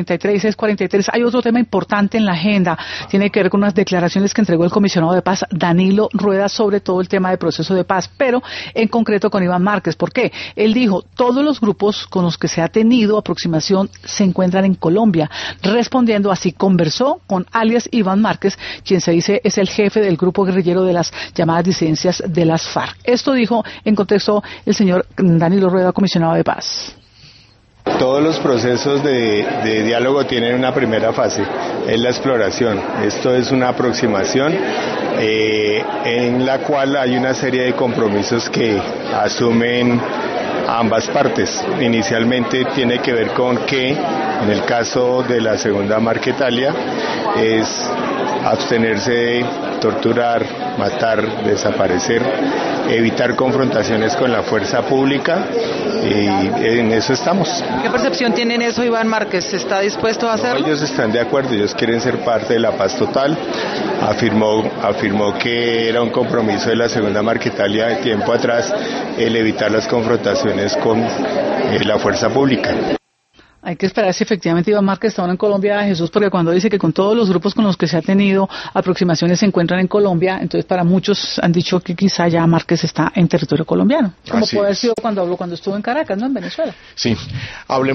43, 6:43. Hay otro tema importante en la agenda. Tiene que ver con unas declaraciones que entregó el comisionado de paz, Danilo Rueda, sobre todo el tema del proceso de paz, pero en concreto con Iván Márquez. ¿Por qué? Él dijo, todos los grupos con los que se ha tenido aproximación se encuentran en Colombia. Respondiendo así, conversó con alias Iván Márquez, quien se dice es el jefe del grupo guerrillero de las llamadas disidencias de las FARC. Esto dijo en contexto el señor Danilo Rueda, comisionado de paz. Todos los procesos de diálogo tienen una primera fase, es la exploración. Esto es una aproximación en la cual hay una serie de compromisos que asumen ambas partes. Inicialmente tiene que ver con que, en el caso de la segunda Marquetalia, es abstenerse de torturar, matar, desaparecer, evitar confrontaciones con la fuerza pública, y en eso estamos. ¿Qué percepción tiene en eso Iván Márquez? ¿Está dispuesto a hacerlo? No, ellos están de acuerdo, ellos quieren ser parte de la paz total. Afirmó que era un compromiso de la segunda Marquetalia de tiempo atrás el evitar las confrontaciones con la fuerza pública. Hay que esperar si efectivamente Iván Márquez está ahora en Colombia, Jesús, porque cuando dice que con todos los grupos con los que se ha tenido aproximaciones se encuentran en Colombia, entonces para muchos han dicho que quizá ya Márquez está en territorio colombiano, como puede haber sido cuando estuvo en Caracas, ¿no? En Venezuela. Sí,